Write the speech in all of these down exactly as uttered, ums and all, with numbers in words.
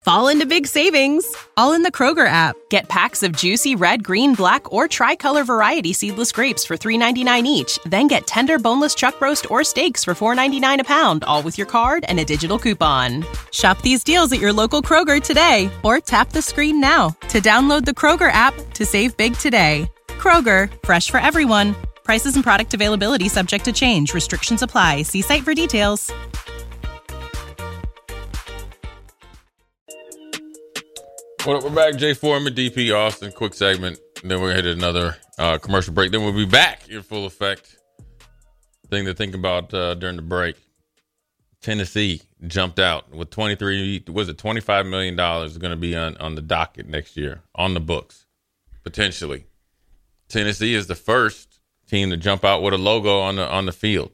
Fall into big savings, all in the Kroger app. Get packs of juicy red, green, black, or tricolor variety seedless grapes for three ninety-nine each. Then get tender boneless chuck roast or steaks for four ninety-nine a pound, all with your card and a digital coupon. Shop these deals at your local Kroger today, or tap the screen now to download the Kroger app to save big today. Kroger, fresh for everyone. Prices and product availability subject to change. Restrictions apply. See site for details. Well, we're back. Jay Foreman, D P Austin. Quick segment. And then we're going to hit another uh, commercial break. Then we'll be back in full effect. Thing to think about uh, during the break. Tennessee jumped out with twenty-three, was it twenty-five million dollars going to be on, on the docket next year, on the books, potentially. Tennessee is the first team to jump out with a logo on the on the field.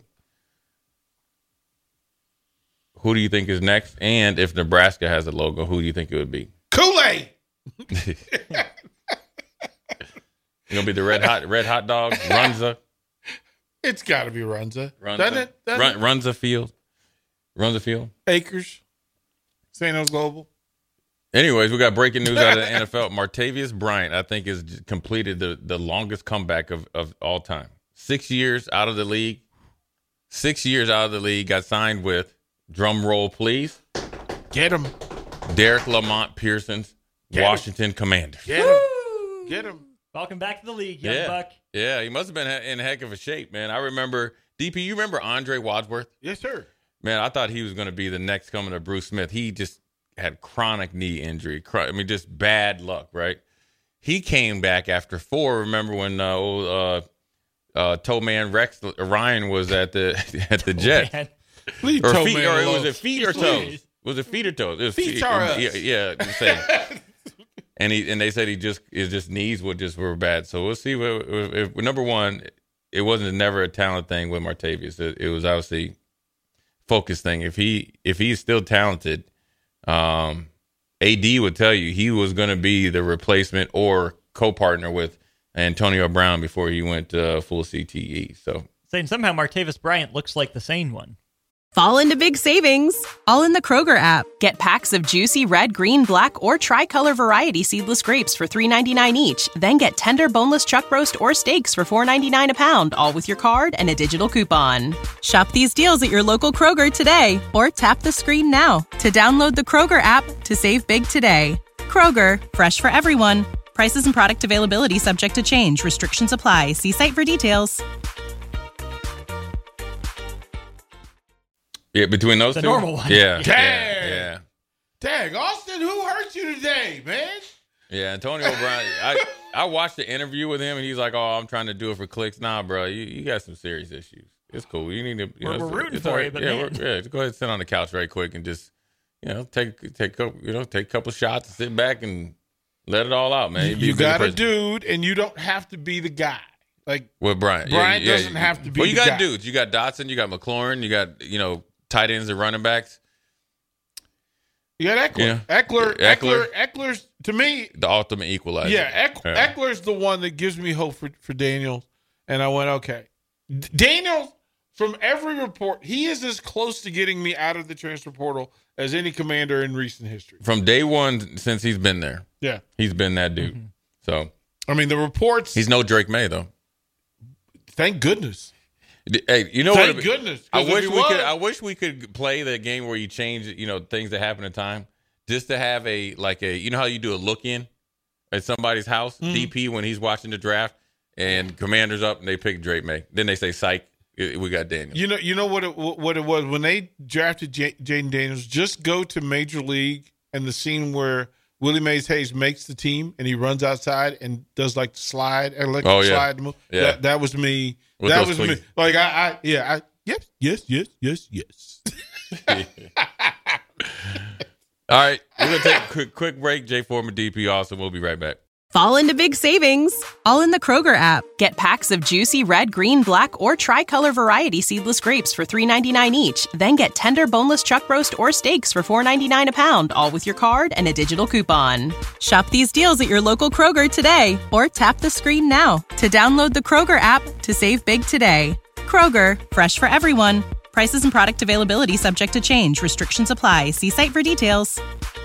Who do you think is next? And if Nebraska has a logo, who do you think it would be? Kool-Aid. You gonna be the red hot red hot dog? Runza. It's got to be Runza. Runza. Doesn't it? Doesn't Run, it? Runza Field. Runza Field. Acres. Saint Louis Global. Anyways, we got breaking news out of the N F L. Martavius Bryant, I think, has completed the, the longest comeback of, of all time. Six years out of the league. Six years out of the league. Got signed with, drum roll please, Get him. Derek Lamont Pearson's Get Washington him. Commanders. Get him. Get him. Welcome back to the league, young Yeah. buck. Yeah, he must have been in heck of a shape, man. I remember, D P, you remember Andre Wadsworth? Yes, sir. Man, I thought he was going to be the next coming of Bruce Smith. He just had chronic knee injury. I mean, just bad luck, right? He came back after four. Remember when uh, old, uh, uh, toe man Rex Ryan was at the at the Jets? Man. Leave Or toe feet, man or alone. was it feet or toes? Was it feet or toes? It was Feet are us. Yeah, yeah. the same. and he and they said he just his just knees were just were bad. So we'll see. What, if, if, number one, it wasn't never a talent thing with Martavius. It, it was obviously focus thing. If he if he's still talented, um, A D would tell you he was going to be the replacement or co-partner with Antonio Brown before he went uh, full C T E. So Saying somehow Martavis Bryant looks like the sane one. Fall into big savings, all in the Kroger app. Get packs of juicy red, green, black, or tricolor variety seedless grapes for three ninety-nine each. Then get tender boneless chuck roast or steaks for four ninety-nine a pound, all with your card and a digital coupon. Shop these deals at your local Kroger today, or tap the screen now to download the Kroger app to save big today. Kroger, fresh for everyone. Prices and product availability subject to change. Restrictions apply. See site for details. yeah, between those The two, normal one. Yeah, Dang. yeah, yeah. Dang, Austin, who hurt you today, man? Yeah, Antonio Brown. I, I watched the interview with him, and he's like, "Oh, I'm trying to do it for clicks." Nah, bro, you, you got some serious issues. It's cool. You need to. You We're- know, we're it's- rooting it's for all you, right. but yeah, man. we're- yeah. Just go ahead and sit on the couch right quick and just, you know, take take a couple, you know, take a couple shots and sit back and let it all out, man. You, Be you bigger got a person. dude, and you don't have to be the guy. Like, With Bryant. Bryant doesn't have to be Well, you the got guy. dudes. You got Dotson. You got McLaurin. You got, you know, tight ends and running backs. you got Eckler. Yeah. Eckler, Yeah, Eckler, Eckler. Eckler's, to me, The ultimate equalizer. yeah, Eck, Yeah. Eckler's the one that gives me hope for, for Daniels. And I went, okay. D- Daniels, from every report, he is as close to getting me out of the transfer portal as any commander in recent history. From day one since he's been there, Yeah. he's been that dude. Mm-hmm. So I mean, the reports, he's no Drake May, though. thank goodness. Hey, you know Thank what? goodness. I 'Cause if wish he we was- could. I wish we could play the game where you change, you know, things that happen in time, just to have a like a, you know how you do a look in at somebody's house, Mm-hmm. D P when he's watching the draft, and Commander's up and they pick Drake May. Then they say, "Psych, we got Daniel." You know, you know what it what it was when they drafted J- Jaden Daniels. Just go to Major League and the scene where Willie Mays Hayes makes the team and he runs outside and does like the slide, electric Oh, yeah. slide move. Yeah. That, that was me. With that those was me. cleats. Like I, I, yeah, I, yes, yes, yes, yes, yes. All right, we're gonna take a quick, quick break. Jay Foreman, D P Austin. We'll be right back. Fall into big savings, all in the Kroger app. Get packs of juicy red, green, black, or tricolor variety seedless grapes for three ninety-nine each. Then get tender boneless chuck roast or steaks for four ninety-nine a pound, all with your card and a digital coupon. Shop these deals at your local Kroger today, or tap the screen now to download the Kroger app to save big today. Kroger, fresh for everyone. Prices and product availability subject to change. Restrictions apply. See site for details.